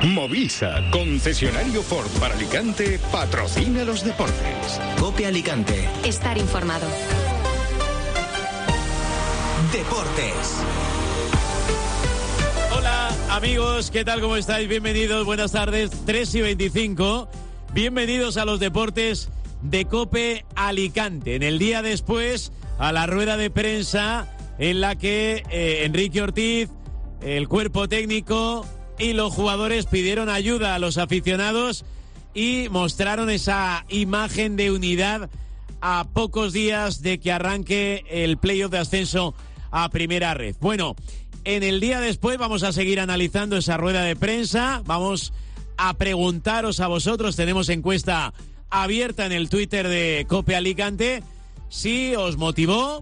Movisa, concesionario Ford para Alicante, patrocina los deportes. COPE Alicante. Estar informado. Deportes. Hola amigos, ¿qué tal? ¿Cómo estáis? Bienvenidos, buenas tardes, 3:25. Bienvenidos a los deportes de COPE Alicante. En el día después, a la rueda de prensa en la que Enrique Ortiz, el cuerpo técnico y los jugadores pidieron ayuda a los aficionados y mostraron esa imagen de unidad a pocos días de que arranque el playoff de ascenso a Primera Red. Bueno, en el día después vamos a seguir analizando esa rueda de prensa, vamos a preguntaros a vosotros, tenemos encuesta abierta en el Twitter de COPE Alicante, si os motivó,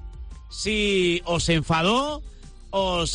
si os enfadó o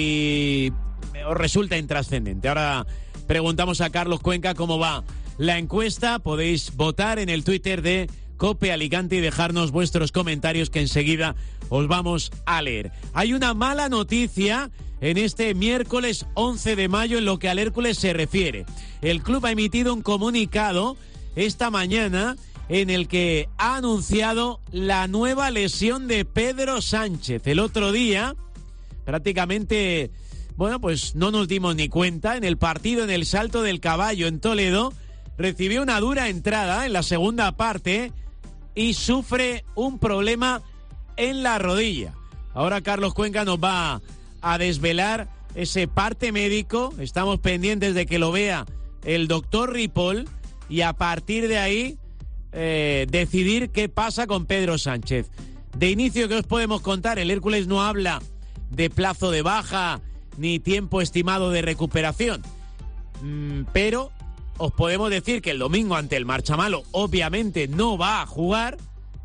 si os resulta intrascendente. Ahora preguntamos a Carlos Cuenca cómo va la encuesta. Podéis votar en el Twitter de COPE Alicante y dejarnos vuestros comentarios que enseguida os vamos a leer. Hay una mala noticia en este miércoles 11 de mayo en lo que al Hércules se refiere. El club ha emitido un comunicado esta mañana en el que ha anunciado la nueva lesión de Pedro Sánchez. El otro día, prácticamente, bueno, pues no nos dimos ni cuenta, en el partido en el Salto del Caballo en Toledo, recibió una dura entrada en la segunda parte y sufre un problema en la rodilla. Ahora Carlos Cuenca nos va a desvelar ese parte médico. Estamos pendientes de que lo vea el doctor Ripoll y a partir de ahí decidir qué pasa con Pedro Sánchez. De inicio, ¿qué os podemos contar? El Hércules no habla de plazo de baja ni tiempo estimado de recuperación, pero os podemos decir que el domingo ante el Marchamalo obviamente no va a jugar,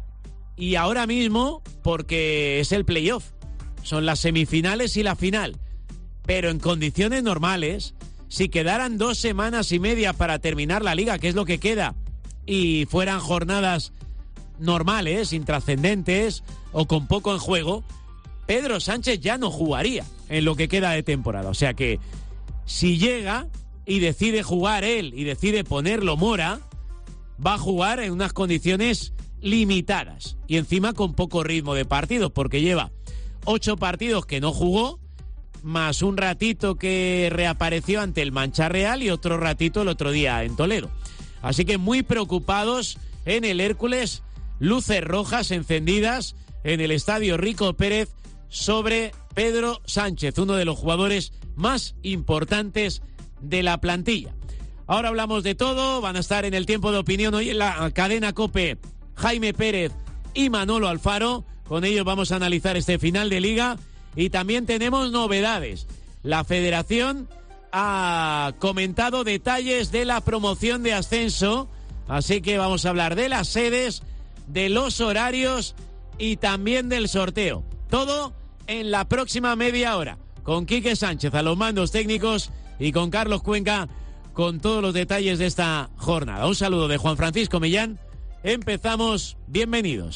y ahora mismo, porque es el playoff, son las semifinales y la final, pero en condiciones normales, si quedaran 2 semanas y media para terminar la liga, que es lo que queda, y fueran jornadas normales, intrascendentes o con poco en juego, Pedro Sánchez ya no jugaría en lo que queda de temporada. O sea que si llega y decide jugar él y decide ponerlo Mora, va a jugar en unas condiciones limitadas y encima con poco ritmo de partidos, porque lleva 8 partidos que no jugó, más un ratito que reapareció ante el Mancha Real y otro ratito el otro día en Toledo. Así que muy preocupados en el Hércules, luces rojas encendidas en el estadio Rico Pérez sobre Pedro Sánchez, uno de los jugadores más importantes de la plantilla. Ahora hablamos de todo, van a estar en el tiempo de opinión hoy en la cadena COPE Jaime Pérez y Manolo Alfaro. Con ellos vamos a analizar este final de liga y también tenemos novedades. La Federación ha comentado detalles de la promoción de ascenso, así que vamos a hablar de las sedes, de los horarios y también del sorteo. Todo en la próxima media hora, con Quique Sánchez a los mandos técnicos y con Carlos Cuenca con todos los detalles de esta jornada. Un saludo de Juan Francisco Millán. Empezamos, bienvenidos.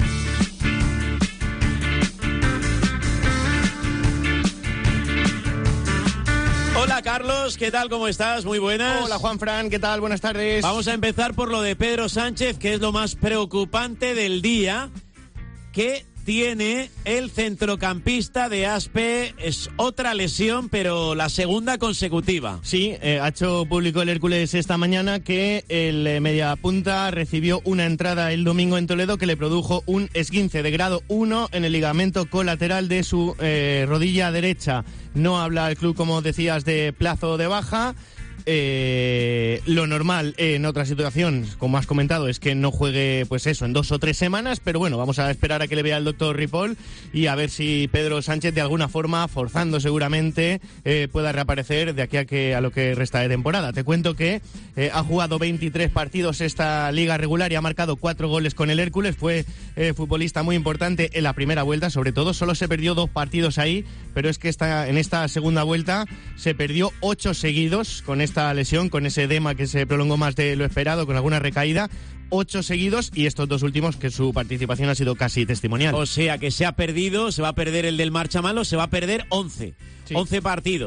Hola Carlos, ¿qué tal? ¿Cómo estás? Muy buenas. Hola Juanfran, ¿qué tal? Buenas tardes. Vamos a empezar por lo de Pedro Sánchez, que es lo más preocupante del día, que tiene el centrocampista de Aspe. Es otra lesión, pero la segunda consecutiva. Sí, ha hecho público el Hércules esta mañana que el mediapunta recibió una entrada el domingo en Toledo que le produjo un esguince de grado 1 en el ligamento colateral de su rodilla derecha. No habla el club, como decías, de plazo de baja. Lo normal en otra situación, como has comentado, es que no juegue, pues eso, en 2 o 3 semanas, pero bueno, vamos a esperar a que le vea el doctor Ripoll y a ver si Pedro Sánchez, de alguna forma, forzando seguramente, pueda reaparecer de aquí a lo que resta de temporada. Te cuento que ha jugado 23 partidos esta liga regular y ha marcado 4 goles con el Hércules. Fue futbolista muy importante en la primera vuelta, sobre todo. Solo se perdió 2 partidos ahí, pero es que en esta segunda vuelta se perdió 8 seguidos con esta lesión, con ese edema que se prolongó más de lo esperado, con alguna recaída. 8 seguidos y estos 2 últimos que su participación ha sido casi testimonial. O sea que se ha perdido, se va a perder el del Marchamalo, se va a perder 11. Sí. 11 partidos.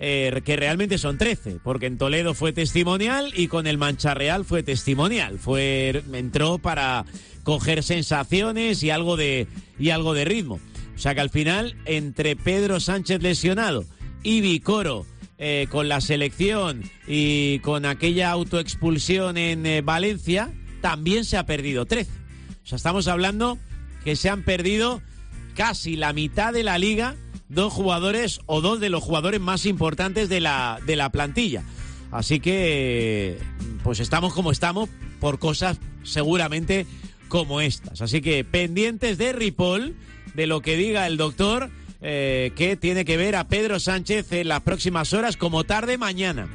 que realmente son 13, porque en Toledo fue testimonial y con el Mancha-Real fue testimonial. Entró para coger sensaciones y algo de ritmo. O sea que al final, entre Pedro Sánchez lesionado y Vicoro con la selección y con aquella autoexpulsión en Valencia, también se ha perdido 13. O sea, estamos hablando que se han perdido casi la mitad de la liga, dos de los jugadores más importantes de la plantilla. Así que, pues estamos como estamos por cosas seguramente como estas. Así que pendientes de Ripoll, de lo que diga el doctor, que tiene que ver a Pedro Sánchez en las próximas horas, como tarde mañana.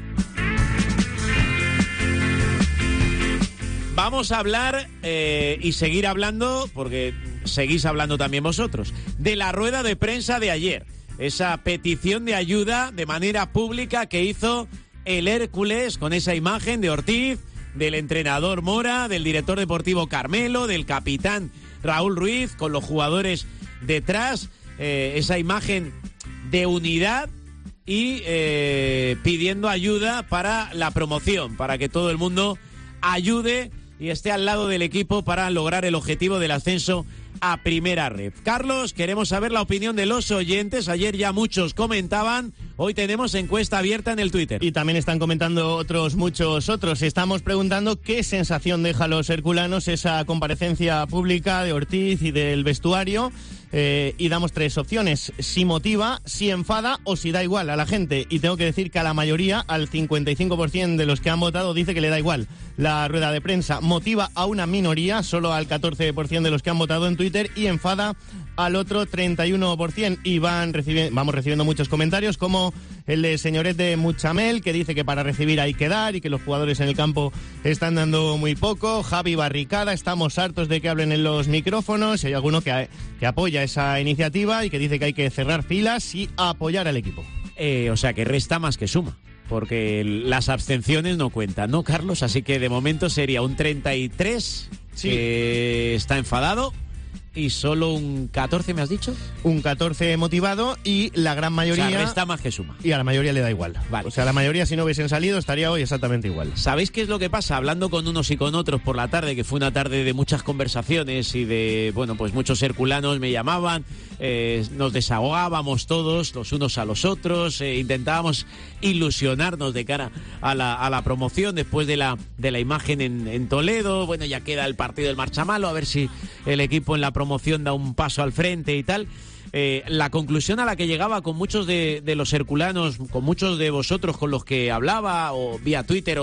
Vamos a hablar y seguir hablando, porque seguís hablando también vosotros, de la rueda de prensa de ayer. Esa petición de ayuda de manera pública que hizo el Hércules con esa imagen de Ortiz, del entrenador Mora, del director deportivo Carmelo, del capitán Raúl Ruiz, con los jugadores detrás, esa imagen de unidad y pidiendo ayuda para la promoción, para que todo el mundo ayude y esté al lado del equipo para lograr el objetivo del ascenso a Primera Ref. Carlos, queremos saber la opinión de los oyentes. Ayer ya muchos comentaban, hoy tenemos encuesta abierta en el Twitter. Y también están comentando muchos otros. Estamos preguntando qué sensación deja a los herculanos esa comparecencia pública de Ortiz y del vestuario. Y damos 3 opciones: si motiva, si enfada o si da igual a la gente. Y tengo que decir que a la mayoría, al 55% de los que han votado, dice que le da igual la rueda de prensa. Motiva a una minoría, solo al 14% de los que han votado en Twitter, y enfada al otro 31%. Y vamos recibiendo muchos comentarios, como el de Señoret de Muchamel, que dice que para recibir hay que dar y que los jugadores en el campo están dando muy poco. Javi Barricada: estamos hartos de que hablen en los micrófonos. Y hay alguno que apoya esa iniciativa y que dice que hay que cerrar filas y apoyar al equipo. O sea que resta más que suma, porque las abstenciones no cuentan, ¿no, Carlos? Así que de momento sería un 33 que está enfadado y solo un 14, ¿me has dicho? Un 14 motivado, y la gran mayoría... O sea, resta más que suma. Y a la mayoría le da igual. Vale. O sea, la mayoría, si no hubiesen salido, estaría hoy exactamente igual. ¿Sabéis qué es lo que pasa? Hablando con unos y con otros por la tarde, que fue una tarde de muchas conversaciones y de, bueno, pues muchos herculanos me llamaban, nos desahogábamos todos, los unos a los otros, intentábamos ilusionarnos de cara a la promoción después de la imagen en Toledo. Bueno, ya queda el partido del Marchamalo, a ver si el equipo en la promoción da un paso al frente y tal. La conclusión a la que llegaba con muchos de los herculanos, con muchos de vosotros con los que hablaba, o vía Twitter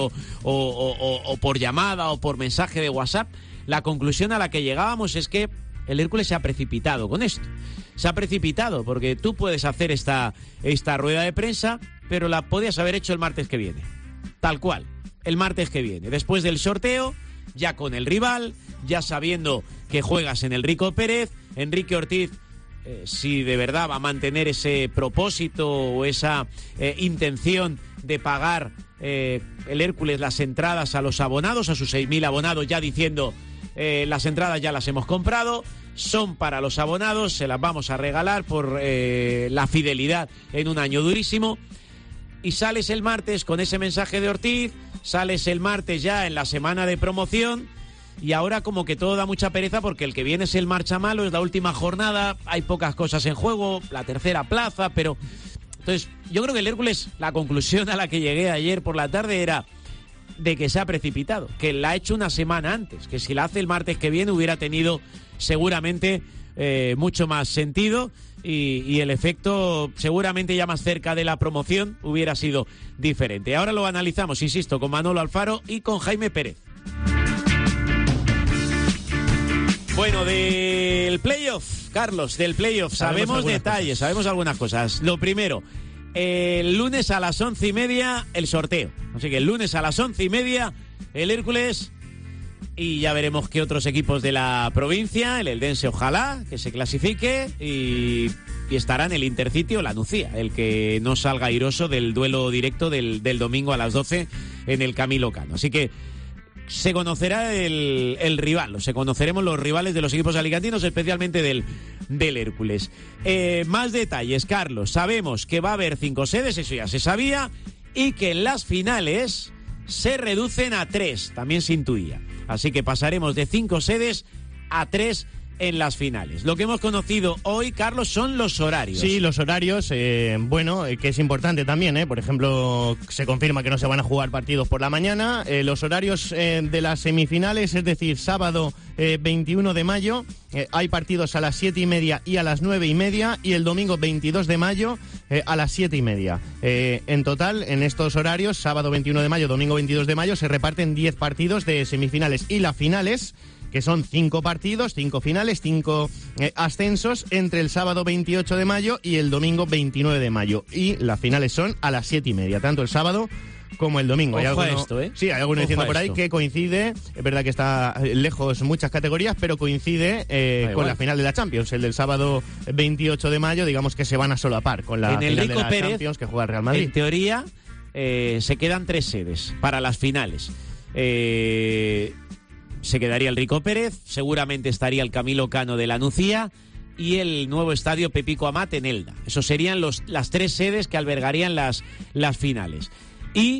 o por llamada o por mensaje de WhatsApp, la conclusión a la que llegábamos es que el Hércules se ha precipitado con esto. Se ha precipitado porque tú puedes hacer esta rueda de prensa, pero la podías haber hecho el martes que viene. Tal cual, el martes que viene. Después del sorteo, ya con el rival, ya sabiendo que juegas en el Rico Pérez. Enrique Ortiz, si de verdad va a mantener ese propósito o esa intención de pagar el Hércules las entradas a los abonados, a sus 6.000 abonados, ya diciendo las entradas ya las hemos comprado, son para los abonados, se las vamos a regalar por la fidelidad en un año durísimo. Y sales el martes con ese mensaje de Ortiz, sales el martes ya en la semana de promoción, y ahora como que todo da mucha pereza porque el que viene es el Marchamalo, es la última jornada, hay pocas cosas en juego, la tercera plaza, pero... Entonces, yo creo que el Hércules, la conclusión a la que llegué ayer por la tarde era de que se ha precipitado, que la ha hecho una semana antes, que si la hace el martes que viene hubiera tenido seguramente mucho más sentido y el efecto seguramente ya más cerca de la promoción hubiera sido diferente. Ahora lo analizamos, insisto, con Manolo Alfaro y con Jaime Pérez. Bueno, del playoff, Carlos, del playoff, sabemos detalles, sabemos algunas cosas. Lo primero, el lunes a las 11:30 el sorteo. Así que el lunes a las 11:30 el Hércules, y ya veremos qué otros equipos de la provincia, el Eldense ojalá que se clasifique, y estarán el Intercity o la Nucía, el que no salga airoso del duelo directo del domingo a las 12 en el Camilo Cano. Así que se conocerá el rival, se conoceremos los rivales de los equipos alicantinos, especialmente del del Hércules. Más detalles, Carlos. Sabemos que va a haber 5 sedes, eso ya se sabía, y que en las finales se reducen a 3, también se intuía. Así que pasaremos de 5 sedes a 3 en las finales. Lo que hemos conocido hoy, Carlos, son los horarios. Sí, los horarios, que es importante también, por ejemplo, se confirma que no se van a jugar partidos por la mañana. Los horarios de las semifinales, es decir, sábado 21 de mayo, hay partidos a las 7:30 y a las 9:30, y el domingo 22 de mayo a las 7:30. En total, en estos horarios, sábado 21 de mayo, domingo 22 de mayo, se reparten 10 partidos de semifinales y las finales, que son 5 partidos, 5 finales, 5 ascensos entre el sábado 28 de mayo y el domingo 29 de mayo. Y las finales son a las 7:30, tanto el sábado como el domingo. Ojo a esto, Sí, hay alguno diciendo por ahí que coincide, es verdad que está lejos muchas categorías, pero coincide con la final de la Champions. El del sábado 28 de mayo, digamos que se van a solapar con la final de la Champions que juega el Real Madrid. En teoría, se quedan 3 sedes para las finales. Se quedaría el Rico Pérez, seguramente estaría el Camilo Cano de la Nucía y el nuevo estadio Pepico Amat en Elda. Esos serían las 3 sedes que albergarían las finales. Y,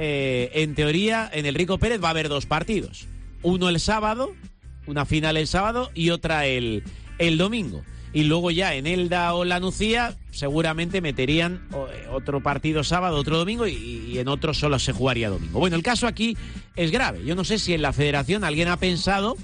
en teoría, en el Rico Pérez va a haber 2 partidos. Uno el sábado, una final el sábado y otra el domingo. Y luego ya en Elda o la Nucía seguramente meterían otro partido sábado, otro domingo, y en otro solo se jugaría domingo. Bueno, el caso aquí es grave. Yo no sé si en la federación alguien ha pensado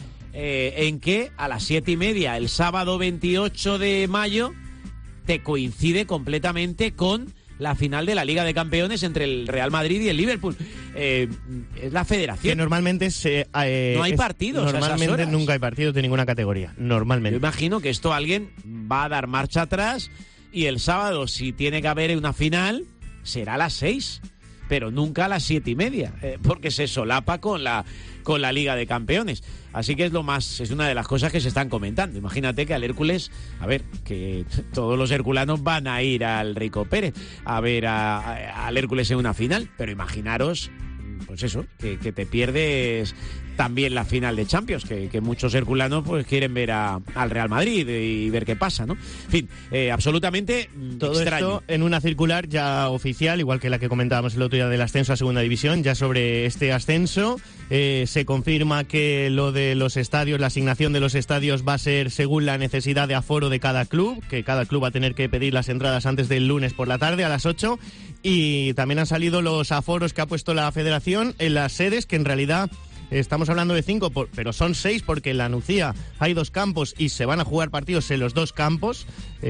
en que a las 7:30 el sábado 28 de mayo te coincide completamente con la final de la Liga de Campeones entre el Real Madrid y el Liverpool. Es la federación. Que normalmente no hay partidos. Normalmente nunca hay partidos de ninguna categoría. Normalmente. Yo imagino que esto alguien va a dar marcha atrás y el sábado, si tiene que haber una final, será a las 6, pero nunca a las 7:30, porque se solapa con la Liga de Campeones. Así que es una de las cosas que se están comentando. Imagínate que al Hércules, que todos los herculanos van a ir al Rico Pérez a ver al Hércules en una final, pero imaginaros, pues eso, que te pierdes también la final de Champions, que muchos herculanos pues quieren ver al Real Madrid y ver qué pasa, ¿no? En fin, absolutamente todo extraño. Esto en una circular ya oficial, igual que la que comentábamos el otro día del ascenso a Segunda División, ya sobre este ascenso. Se confirma que lo de los estadios, la asignación de los estadios va a ser según la necesidad de aforo de cada club, que cada club va a tener que pedir las entradas antes del lunes por la tarde a las 8, y también han salido los aforos que ha puesto la federación en las sedes, que en realidad estamos hablando de 5, pero son 6 porque en la Nucía hay 2 campos y se van a jugar partidos en los 2 campos.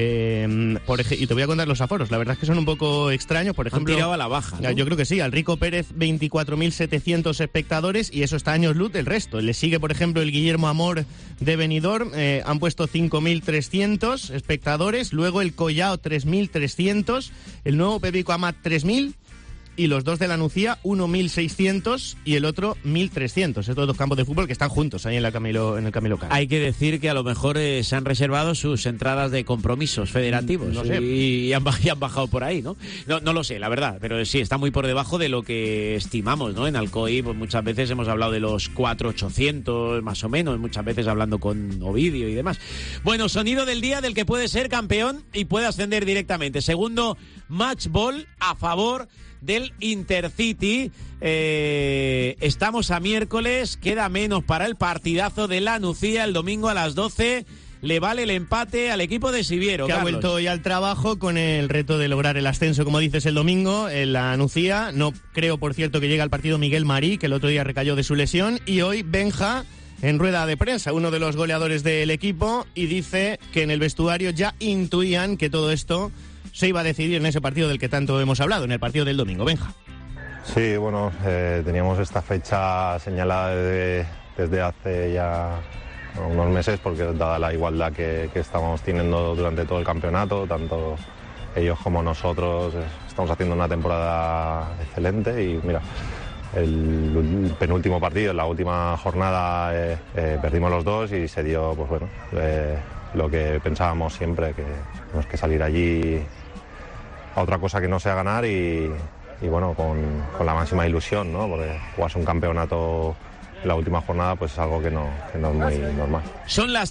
Y te voy a contar los aforos. La verdad es que son un poco extraños. Por ejemplo, han tirado a la baja, ¿no? Yo creo que sí. Al Rico Pérez 24.700 espectadores, y eso está años luz del resto. Le sigue, por ejemplo, el Guillermo Amor de Benidorm. Han puesto 5.300 espectadores. Luego el Collao 3.300. El nuevo Pepico Amat 3.000. Y los 2 de la Nucía, uno 1.600 y el otro 1.300. Estos 2 campos de fútbol que están juntos ahí en el Camilo Cano. Hay que decir que a lo mejor se han reservado sus entradas de compromisos federativos, no sé. y han bajado por ahí, ¿no? No lo sé, la verdad, pero sí, está muy por debajo de lo que estimamos, ¿no? En Alcoy, pues muchas veces hemos hablado de los 4.800, más o menos, muchas veces hablando con Ovidio y demás. Bueno, sonido del día del que puede ser campeón y puede ascender directamente. Segundo match ball a favor del Intercity. Estamos a miércoles, queda menos para el partidazo de la Nucía el domingo a las 12. Le vale el empate al equipo de Siviero, que Carlos. Ha vuelto hoy al trabajo con el reto de lograr el ascenso, como dices, el domingo en la Nucía. No creo, por cierto, que llegue al partido Miguel Marí, que el otro día recayó de su lesión. Y hoy Benja, en rueda de prensa, uno de los goleadores del equipo, y dice que en el vestuario ya intuían que todo esto se iba a decidir en ese partido del que tanto hemos hablado, en el partido del domingo. Benja. Sí, bueno, teníamos esta fecha señalada desde hace ya unos meses, porque dada la igualdad que estamos teniendo durante todo el campeonato, tanto ellos como nosotros estamos haciendo una temporada excelente. Y mira, el penúltimo partido, en la última jornada, perdimos los 2 y se dio, pues bueno, lo que pensábamos siempre, que tenemos que salir allí a otra cosa que no sea ganar y bueno, con la máxima ilusión, ¿no? Porque jugarse un campeonato la última jornada, pues es algo que no es muy normal. Son las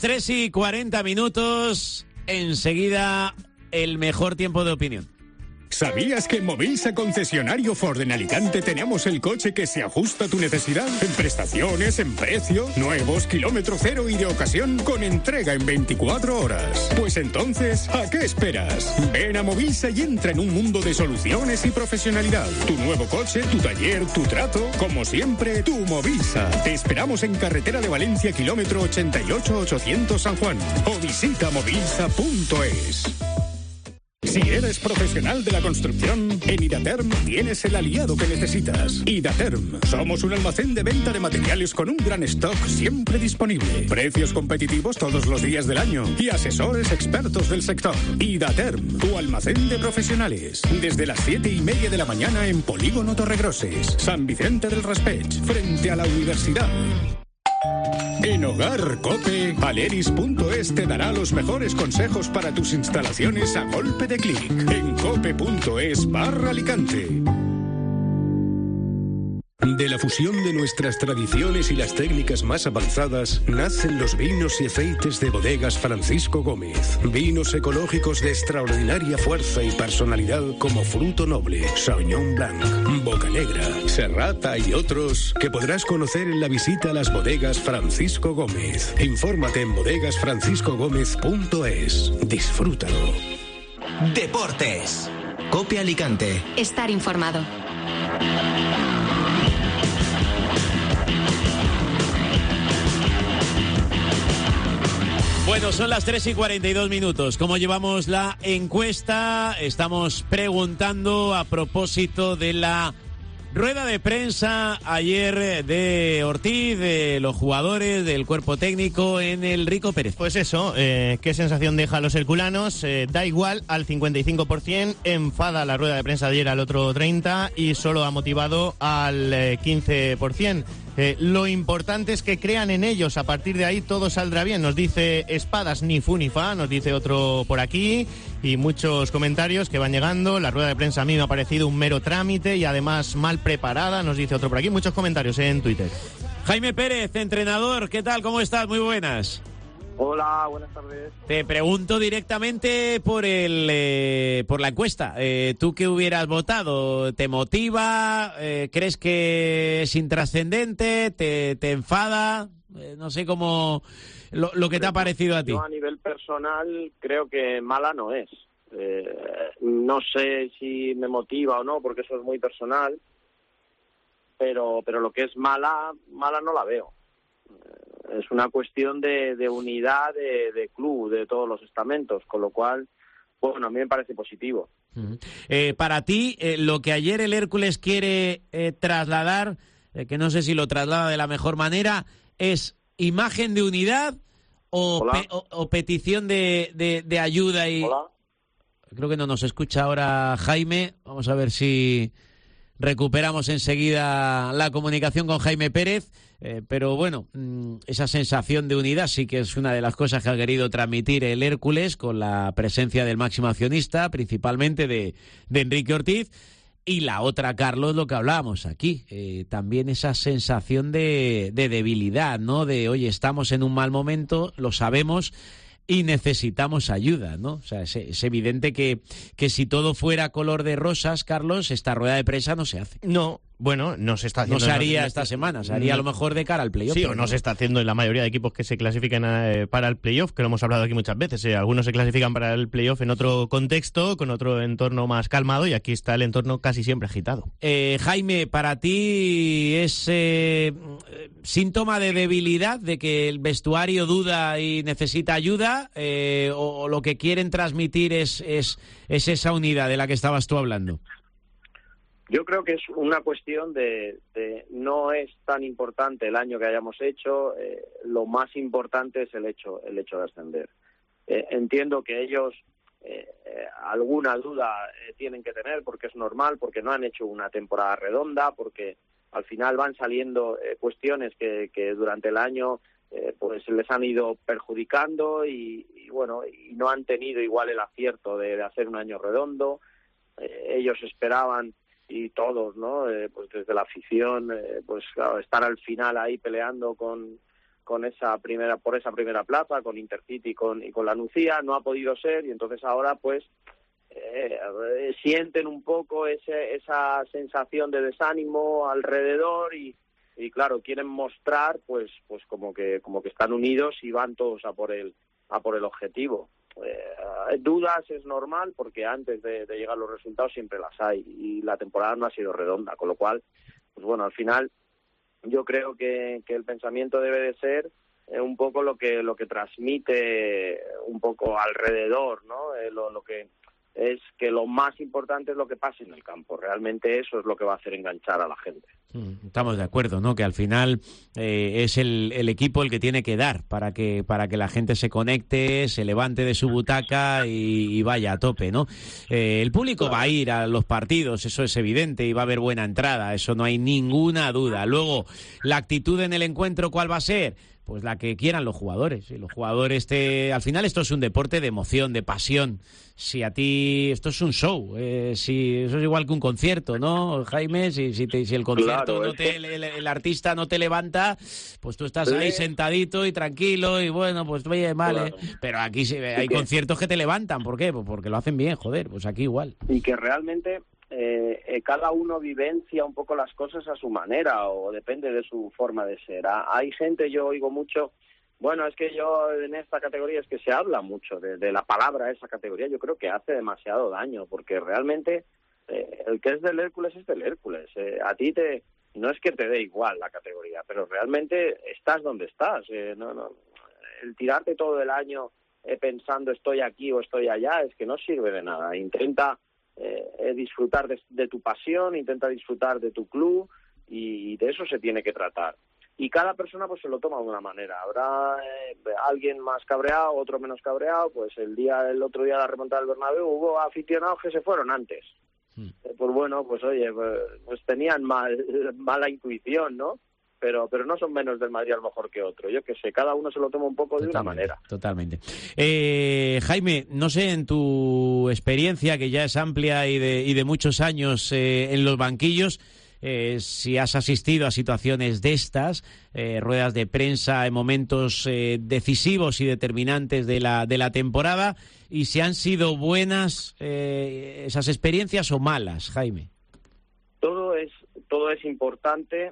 3:40. Enseguida el mejor tiempo de opinión. ¿Sabías que en Movisa, concesionario Ford en Alicante, tenemos el coche que se ajusta a tu necesidad? En prestaciones, en precio, nuevos, kilómetro cero y de ocasión, con entrega en 24 horas. Pues entonces, ¿a qué esperas? Ven a Movisa y entra en un mundo de soluciones y profesionalidad. Tu nuevo coche, tu taller, tu trato, como siempre, tu Movisa. Te esperamos en carretera de Valencia, kilómetro 88-800 San Juan. O visita movisa.es. Si eres profesional de la construcción, en Idaterm tienes el aliado que necesitas. Idaterm. Somos un almacén de venta de materiales con un gran stock siempre disponible. Precios competitivos todos los días del año. Y asesores expertos del sector. Idaterm, tu almacén de profesionales. Desde las 7:30 de la mañana en Polígono Torregroses, San Vicente del Raspeig, frente a la universidad. En Hogar Cope, Aleris.es te dará los mejores consejos para tus instalaciones a golpe de clic. En cope.es/Alicante. De la fusión de nuestras tradiciones y las técnicas más avanzadas nacen los vinos y aceites de Bodegas Francisco Gómez. Vinos ecológicos de extraordinaria fuerza y personalidad como Fruto Noble, Sauvignon Blanc, Bocanegra, Serrata y otros que podrás conocer en la visita a las Bodegas Francisco Gómez. Infórmate en bodegasfranciscogomez.es. Disfrútalo. Deportes. Cope Alicante. Estar informado. Bueno, son las 3:42. ¿Cómo llevamos la encuesta? Estamos preguntando a propósito de la rueda de prensa ayer de Ortiz, de los jugadores, del cuerpo técnico en el Rico Pérez. Pues eso, qué sensación deja a los herculanos. Da igual al 55%, enfada la rueda de prensa de ayer al otro 30% y solo ha motivado al 15%. Lo importante es que crean en ellos, a partir de ahí todo saldrá bien, nos dice Espadas, ni fu ni fa, nos dice otro por aquí, y muchos comentarios que van llegando. La rueda de prensa a mí me ha parecido un mero trámite y además mal preparada, nos dice otro por aquí, muchos comentarios en Twitter. Jaime Pérez, entrenador, ¿qué tal? ¿Cómo estás? Muy buenas. Hola, buenas tardes. Te pregunto directamente por la encuesta. ¿Tú qué hubieras votado? ¿Te motiva? ¿Crees que es intrascendente? ¿Te enfada? No sé cómo lo que te ha parecido a ti. Yo a nivel personal creo que mala no es. No sé si me motiva o no, porque eso es muy personal. Pero lo que es mala no la veo. Es una cuestión de unidad de club, de todos los estamentos, con lo cual, bueno, a mí me parece positivo. Para ti, lo que ayer el Hércules quiere trasladar, que no sé si lo traslada de la mejor manera, es imagen de unidad o petición de ayuda. Hola. Creo que no nos escucha ahora Jaime. Vamos a ver si recuperamos enseguida la comunicación con Jaime Pérez. Pero bueno, esa sensación de unidad sí que es una de las cosas que ha querido transmitir el Hércules, con la presencia del máximo accionista, principalmente de Enrique Ortiz. Y la otra, Carlos, lo que hablábamos aquí, también esa sensación de debilidad, ¿no? De, oye, estamos en un mal momento, lo sabemos y necesitamos ayuda, ¿no? O sea, es evidente que si todo fuera color de rosas, Carlos, esta rueda de prensa no se hace. No, bueno, no se está haciendo. No se haría esta semana, se haría a lo mejor de cara al playoff. Sí, o no se está haciendo en la mayoría de equipos que se clasifican para el playoff, que lo hemos hablado aquí muchas veces. Algunos se clasifican para el playoff en otro contexto, con otro entorno más calmado, y aquí está el entorno casi siempre agitado. Jaime, ¿para ti es síntoma de debilidad, de que el vestuario duda y necesita ayuda, o lo que quieren transmitir es esa unidad de la que estabas tú hablando? Yo creo que es una cuestión de no es tan importante el año que hayamos hecho, lo más importante es el hecho de ascender. Entiendo que ellos alguna duda tienen que tener, porque es normal, porque no han hecho una temporada redonda, porque al final van saliendo cuestiones que durante el año pues les han ido perjudicando y bueno, y no han tenido igual el acierto de hacer un año redondo. Ellos esperaban y todos, ¿no? Pues desde la afición, pues claro, estar al final ahí peleando por esa primera plaza, con Intercity y con la Nucía, no ha podido ser, y entonces ahora pues sienten un poco esa sensación de desánimo alrededor y claro, quieren mostrar pues como que están unidos y van todos a por el objetivo. Dudas es normal porque antes de llegar los resultados siempre las hay y la temporada no ha sido redonda, con lo cual, pues bueno, al final yo creo que el pensamiento debe de ser un poco lo que transmite un poco alrededor, ¿no? Lo que es que lo más importante es lo que pase en el campo. Realmente eso es lo que va a hacer enganchar a la gente. Estamos de acuerdo, ¿no? Que al final es el equipo el que tiene que dar para que la gente se conecte, se levante de su butaca y vaya a tope, ¿no? El público va a ir a los partidos, eso es evidente, y va a haber buena entrada, eso no hay ninguna duda. Luego, la actitud en el encuentro, ¿cuál va a ser? Pues la que quieran los jugadores. Y los jugadores al final esto es un deporte de emoción, de pasión. Si a ti esto es un show, si eso es igual que un concierto, ¿no, Jaime? Si el concierto claro, el artista no te levanta, pues tú estás ahí sentadito y tranquilo y bueno, pues oye, vale. Claro. Pero aquí hay conciertos que te levantan, ¿por qué? Pues porque lo hacen bien, joder, pues aquí igual. Y que realmente cada uno vivencia un poco las cosas a su manera o depende de su forma de ser. Hay gente, yo oigo mucho, bueno, es que yo en esta categoría es que se habla mucho de la palabra esa categoría, yo creo que hace demasiado daño porque realmente el que es del Hércules es del Hércules. A ti no es que te dé igual la categoría, pero realmente estás donde estás. El tirarte todo el año pensando estoy aquí o estoy allá es que no sirve de nada. Intenta disfrutar de tu pasión, intenta disfrutar de tu club y de eso se tiene que tratar. Y cada persona pues se lo toma de una manera. Habrá alguien más cabreado, otro menos cabreado. Pues el otro día de la remontada del Bernabéu hubo aficionados que se fueron antes. Pues bueno, pues oye, pues tenían mala intuición, ¿no? Pero no son menos del Madrid a lo mejor que otro. Yo qué sé, cada uno se lo toma un poco de una manera. Totalmente. Jaime, no sé, en tu experiencia, que ya es amplia y de muchos años en los banquillos, si has asistido a situaciones de estas, ruedas de prensa en momentos decisivos y determinantes de la temporada, y si han sido buenas esas experiencias o malas, Jaime. Todo es importante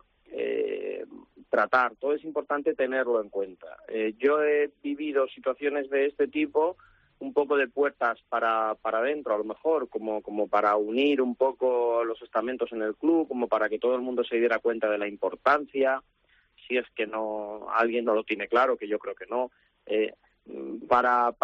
tratar, todo es importante tenerlo en cuenta. Yo he vivido situaciones de este tipo, un poco de puertas para adentro, a lo mejor, como para unir un poco los estamentos en el club, como para que todo el mundo se diera cuenta de la importancia, si es que alguien no lo tiene claro, que yo creo que no, para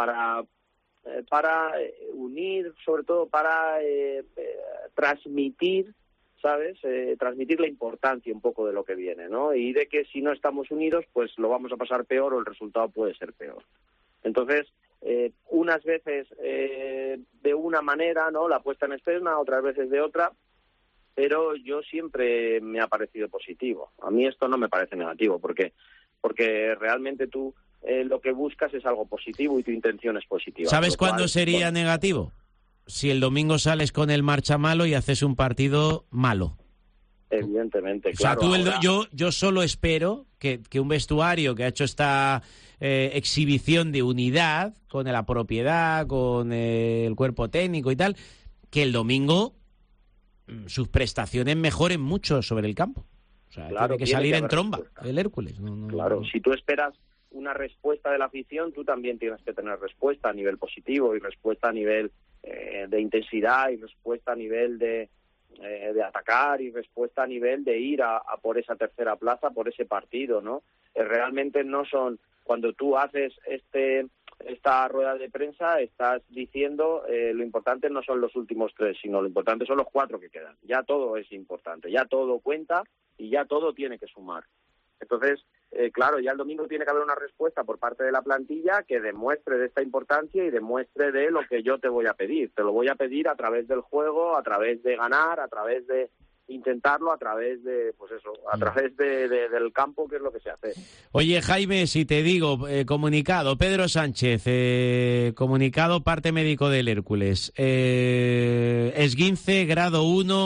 unir, sobre todo para transmitir, ¿sabes? Transmitir la importancia un poco de lo que viene, ¿no? Y de que si no estamos unidos, pues lo vamos a pasar peor o el resultado puede ser peor. Entonces, unas veces de una manera, ¿no? La puesta en escena, otras veces de otra, pero yo siempre me ha parecido positivo. A mí esto no me parece negativo, porque realmente tú lo que buscas es algo positivo y tu intención es positiva. ¿Sabes cuándo sería negativo? Si el domingo sales con el marcha malo y haces un partido malo. Evidentemente, claro. O sea, ahora... yo solo espero que un vestuario que ha hecho esta exhibición de unidad con la propiedad, con el cuerpo técnico y tal, que el domingo sus prestaciones mejoren mucho sobre el campo. O sea, claro, tiene que salir en tromba el Hércules. Claro, si tú esperas una respuesta de la afición, tú también tienes que tener respuesta a nivel positivo y respuesta a nivel de intensidad y respuesta a nivel de atacar y respuesta a nivel de ir a por esa tercera plaza, por ese partido, ¿no? Realmente no son, cuando tú haces esta rueda de prensa, estás diciendo lo importante no son los últimos 3, sino lo importante son los 4 que quedan. Ya todo es importante, ya todo cuenta y ya todo tiene que sumar. Entonces, claro, ya el domingo tiene que haber una respuesta por parte de la plantilla que demuestre de esta importancia y demuestre de lo que yo te voy a pedir. Te lo voy a pedir a través del juego, a través de ganar, a través de intentarlo, a través de, pues eso, a través del campo, que es lo que se hace. Oye, Jaime, si te digo, comunicado, Pedro Sánchez, comunicado parte médico del Hércules, esguince grado 1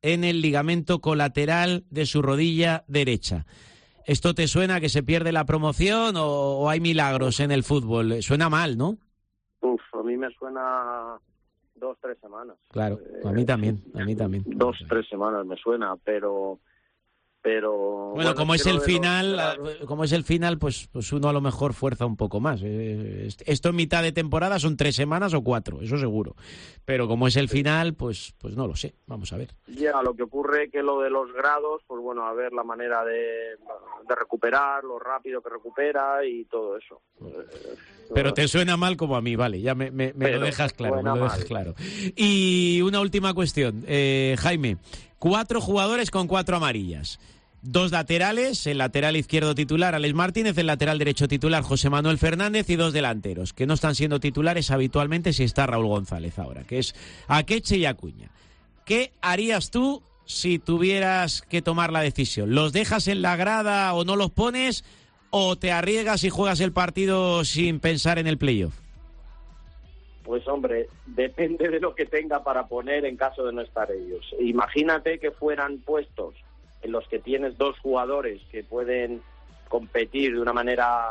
en el ligamento colateral de su rodilla derecha. ¿Esto te suena que se pierde la promoción o hay milagros en el fútbol? Suena mal, ¿no? A mí me suena 2-3 semanas. Claro, a mí también. 2-3 semamas me suena, pero bueno, como es el final, pues uno a lo mejor fuerza un poco más. Esto en mitad de temporada son 3 semanas o 4, eso seguro. Pero como es el final, pues no lo sé. Vamos a ver. Ya, lo que ocurre que lo de los grados, pues bueno, a ver la manera de recuperar, lo rápido que recupera y todo eso. Pero te suena mal como a mí, vale, ya me lo dejas claro. Y una última cuestión, Jaime. 4 jugadores con 4 amarillas. 2 laterales, el lateral izquierdo titular Alex Martínez, el lateral derecho titular José Manuel Fernández y 2 delanteros, que no están siendo titulares habitualmente si está Raúl González ahora, que es Akeche y Acuña. ¿Qué harías tú si tuvieras que tomar la decisión? ¿Los dejas en la grada o no los pones o te arriesgas y juegas el partido sin pensar en el playoff? Pues hombre, depende de lo que tenga para poner en caso de no estar ellos. Imagínate que fueran puestos en los que tienes 2 jugadores que pueden competir de una manera,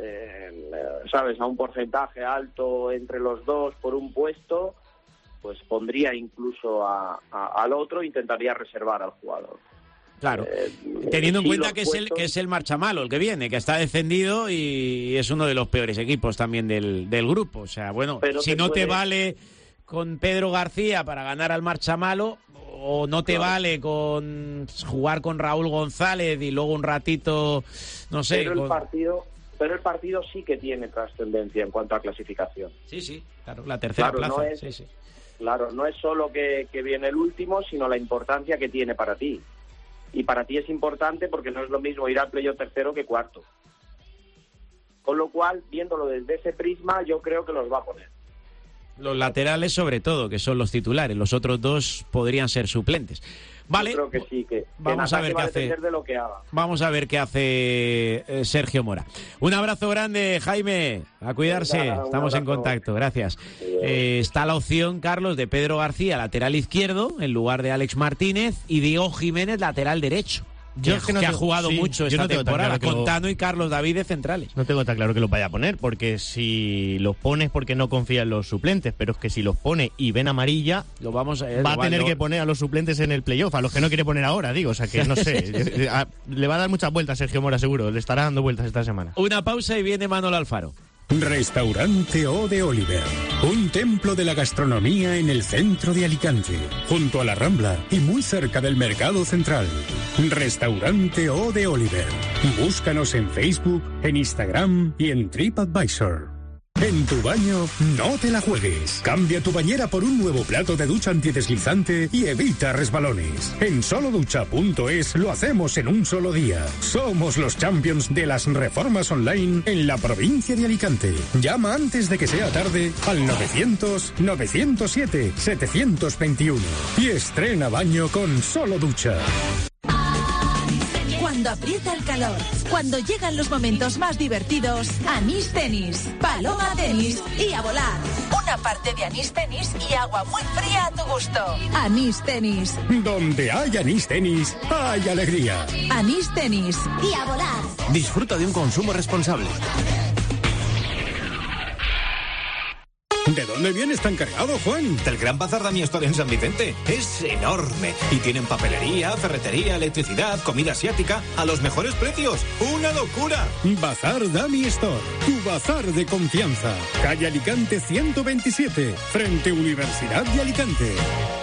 a un porcentaje alto entre los 2 por un puesto, pues pondría incluso al otro, intentaría reservar al jugador. Claro, teniendo en cuenta que es el Marchamalo el que viene, que está descendido y es uno de los peores equipos también del grupo. O sea, bueno, pero si no te vale con Pedro García para ganar al Marchamalo, o no te vale con jugar con Raúl González y luego un ratito, no sé. Pero el partido sí que tiene trascendencia en cuanto a clasificación. Sí, claro, la tercera plaza. Claro, no es solo que viene el último, sino la importancia que tiene para ti. Y para ti es importante porque no es lo mismo ir al playoff tercero que cuarto. Con lo cual, viéndolo desde ese prisma, yo creo que los va a poner. Los laterales sobre todo, que son los titulares. Los otros 2 podrían ser suplentes. Vale. Yo creo que sí, que vamos a ver qué hace. De lo que haga. Vamos a ver qué hace Sergio Mora. Un abrazo grande, Jaime. A cuidarse. Estamos en contacto. Gracias. Está la opción, Carlos, de Pedro García, lateral izquierdo, en lugar de Alex Martínez, y Diego Jiménez, lateral derecho. Que ha jugado mucho esta temporada, con Tano y Carlos David de centrales. No tengo tan claro que los vaya a poner, porque si los pones porque no confía en los suplentes, pero es que si los pone y ven amarilla, va a tener que poner a los suplentes en el playoff, a los que no quiere poner ahora, digo, o sea que no sé. Le va a dar muchas vueltas Sergio Mora, seguro, le estará dando vueltas esta semana. Una pausa y viene Manolo Alfaro. Restaurante O de Oliver, un templo de la gastronomía en el centro de Alicante, junto a la Rambla y muy cerca del Mercado Central. Restaurante O de Oliver. Búscanos en Facebook, en Instagram y en TripAdvisor. En tu baño, no te la juegues. Cambia tu bañera por un nuevo plato de ducha antideslizante y evita resbalones. En soloducha.es lo hacemos en un solo día. Somos los champions de las reformas online en la provincia de Alicante. Llama antes de que sea tarde al 900-907-721 y estrena baño con Solo Ducha. Cuando aprieta el calor, cuando llegan los momentos más divertidos, Anís Tenis, Paloma Tenis y a volar. Una parte de Anís Tenis y agua muy fría a tu gusto. Anís Tenis. Donde hay Anís Tenis, hay alegría. Anís Tenis y a volar. Disfruta de un consumo responsable. ¿De dónde vienes tan cargado, Juan? Del Gran Bazar Dami Store en San Vicente. Es enorme. Y tienen papelería, ferretería, electricidad, comida asiática a los mejores precios. ¡Una locura! Bazar Dami Store, tu bazar de confianza. Calle Alicante 127, frente Universidad de Alicante.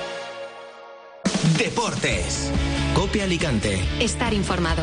Deportes. Cope Alicante. Estar informado.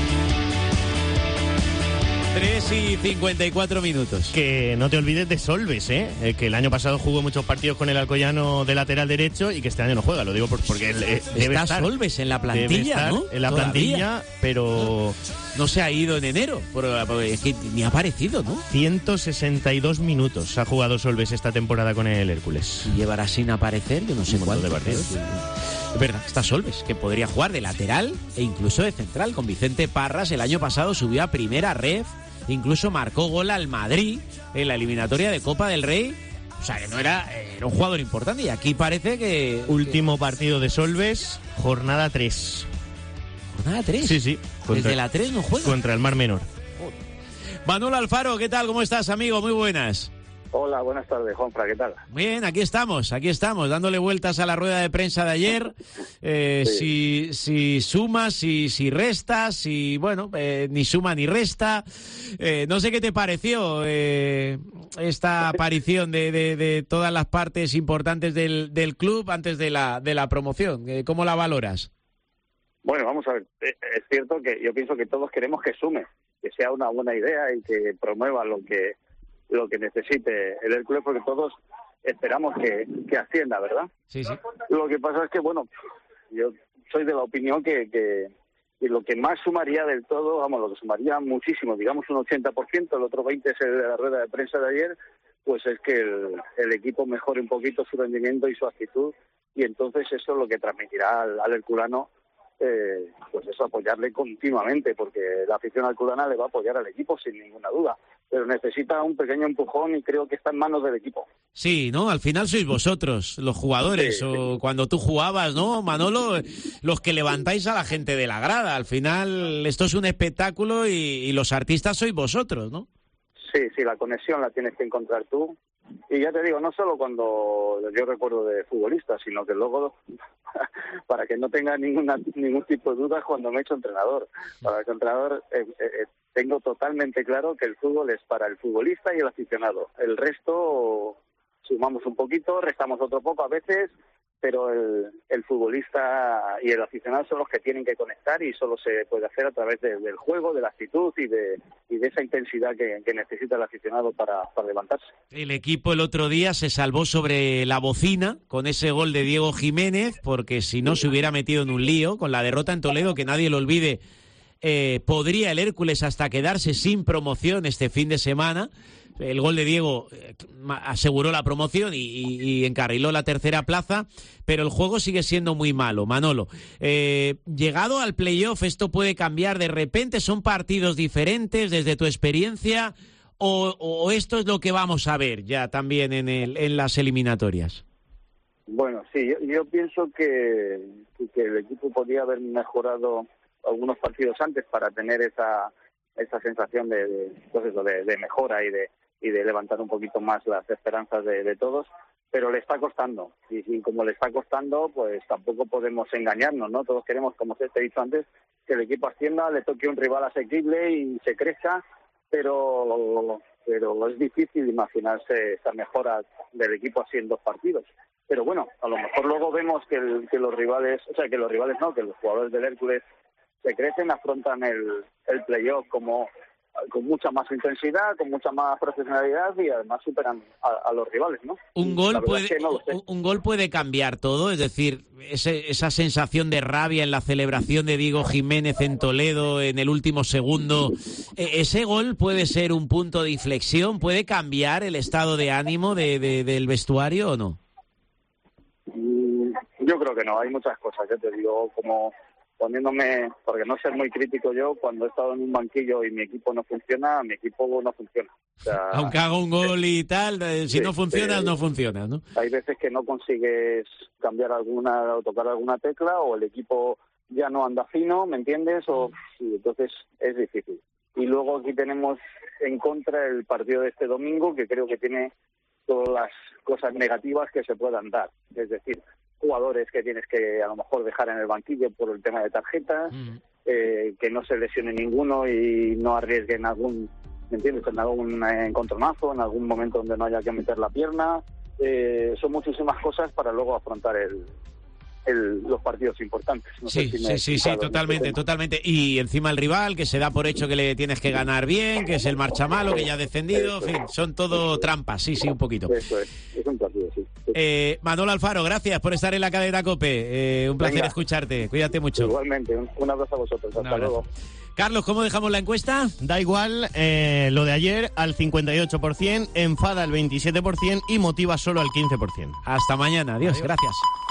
3:54. Que no te olvides de Solves, que el año pasado jugó muchos partidos con el Alcoyano de lateral derecho y que este año no juega, lo digo porque debe estar Solves en la plantilla, ¿no? En la plantilla, pero no se ha ido en enero, porque es que ni ha aparecido, ¿no? 162 minutos ha jugado Solves esta temporada con el Hércules. Y llevará sin aparecer, yo no sé cuántos partidos. Es verdad, está Solves, que podría jugar de lateral e incluso de central. Con Vicente Parras el año pasado subió a primera ref, incluso marcó gol al Madrid en la eliminatoria de Copa del Rey. O sea, que no era un jugador importante y aquí parece que... Último partido de Solves, jornada 3. ¿Jornada 3? Sí. ¿Desde la 3 no juega? Contra el Mar Menor. Manolo Alfaro, ¿qué tal? ¿Cómo estás, amigo? Muy buenas. Hola, buenas tardes, Juanfra, ¿qué tal? Bien, aquí estamos, dándole vueltas a la rueda de prensa de ayer. Sí. Si sumas, si restas, si, bueno, ni suma ni resta. No sé qué te pareció esta aparición de todas las partes importantes del club antes de la promoción. ¿Cómo la valoras? Bueno, vamos a ver, es cierto que yo pienso que todos queremos que sume, que sea una buena idea y que promueva lo que necesite el Hércules, porque todos esperamos que ascienda, ¿verdad? Sí. Lo que pasa es que, bueno, yo soy de la opinión que lo que más sumaría del todo, vamos, lo que sumaría muchísimo, digamos un 80%, el otro 20% es el de la rueda de prensa de ayer, pues es que el equipo mejore un poquito su rendimiento y su actitud, y entonces eso es lo que transmitirá al herculano, pues eso, apoyarle continuamente, porque la afición herculana le va a apoyar al equipo sin ninguna duda, pero necesita un pequeño empujón y creo que está en manos del equipo. Sí, ¿no? Al final sois vosotros, los jugadores, sí. O cuando tú jugabas, ¿no, Manolo? Los que levantáis a la gente de la grada. Al final esto es un espectáculo y los artistas sois vosotros, ¿no? Sí, la conexión la tienes que encontrar tú. Y ya te digo, no solo cuando yo recuerdo de futbolistas, sino que luego, para que no tenga ningún tipo de dudas, cuando me he hecho entrenador. Para el entrenador tengo totalmente claro que el fútbol es para el futbolista y el aficionado. El resto sumamos un poquito, restamos otro poco a veces, pero el futbolista y el aficionado son los que tienen que conectar y solo se puede hacer a través del juego, de la actitud y de esa intensidad que necesita el aficionado para levantarse. El equipo el otro día se salvó sobre la bocina con ese gol de Diego Jiménez, porque si no se hubiera metido en un lío con la derrota en Toledo, que nadie lo olvide. Podría el Hércules hasta quedarse sin promoción este fin de semana. El gol de Diego aseguró la promoción y encarriló la tercera plaza, pero el juego sigue siendo muy malo, Manolo. Llegado al playoff, ¿esto puede cambiar de repente? ¿Son partidos diferentes desde tu experiencia? ¿O esto es lo que vamos a ver ya también en las eliminatorias? Bueno, sí, yo pienso que el equipo podría haber mejorado algunos partidos antes para tener esa sensación de mejora y de levantar un poquito más las esperanzas de todos, pero le está costando, y como le está costando, pues tampoco podemos engañarnos, ¿no? Todos queremos, como te he dicho antes, que el equipo ascienda, le toque un rival asequible y se crezca, pero es difícil imaginarse esa mejora del equipo así en 2 partidos. Pero bueno, a lo mejor luego vemos que los jugadores del Hércules se crecen, afrontan el playoff con mucha más intensidad, con mucha más profesionalidad y además superan a los rivales, ¿no? Un gol puede cambiar todo, es decir, esa sensación de rabia en la celebración de Diego Jiménez en Toledo en el último segundo, ¿ese gol puede ser un punto de inflexión? ¿Puede cambiar el estado de ánimo del vestuario o no? Yo creo que no, hay muchas cosas, yo te digo, como poniéndome, porque no ser muy crítico yo, cuando he estado en un banquillo y mi equipo no funciona, mi equipo no funciona. O sea, aunque haga un gol y tal, si no funcionas, no funcionas, ¿no? Hay veces que no consigues cambiar alguna o tocar alguna tecla, o el equipo ya no anda fino, ¿me entiendes? Y entonces es difícil. Y luego aquí tenemos en contra el partido de este domingo, que creo que tiene todas las cosas negativas que se puedan dar. Es decir, jugadores que tienes que a lo mejor dejar en el banquillo por el tema de tarjetas, que no se lesione ninguno y no arriesguen algún, ¿me entiendes?, en algún encontronazo, en algún momento donde no haya que meter la pierna. Son muchísimas cosas para luego afrontar los partidos importantes. No sé si me he explicado, totalmente. Y encima el rival, que se da por hecho que le tienes que ganar bien, que es el marchamalo, que ya ha descendido, en fin, son todo trampas, sí, un poquito. Eso es un partido, sí. Manolo Alfaro, gracias por estar en la cadena COPE, un placer escucharte, cuídate mucho. Igualmente, un abrazo a vosotros, hasta luego. Carlos, ¿cómo dejamos la encuesta? Da igual, lo de ayer al 58%, enfada al 27% y motiva solo al 15%. Hasta mañana, adiós. Gracias.